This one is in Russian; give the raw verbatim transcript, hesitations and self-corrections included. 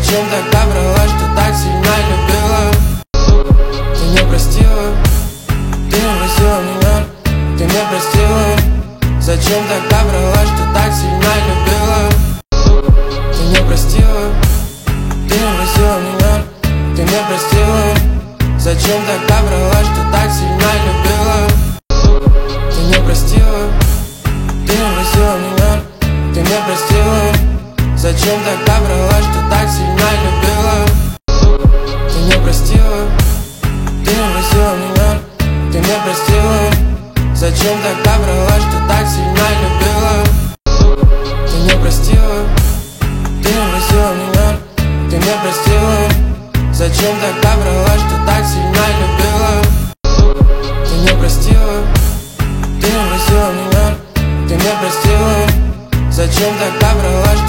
Зачем тогда врала, что так сильно любила? Ты не простила, ты не простила меня, ты не простила. Зачем тогда врала, что так сильно любила? Ты не простила, ты не простила меня, ты не простила. Зачем тогда врала, что так сильно любила? Ты не простила, ты не простила меня, ты не простила. Зачем тогда врала, что так сильно любила? Ты не простила, ты не простила меня, ты не простила. Зачем тогда врала, что так сильно любила? Ты не простила, ты не простила меня, ты не простила. Зачем тогда врала, что так сильно любила? Ты не простила, ты не простила меня, ты не простила. Зачем тогда врала, что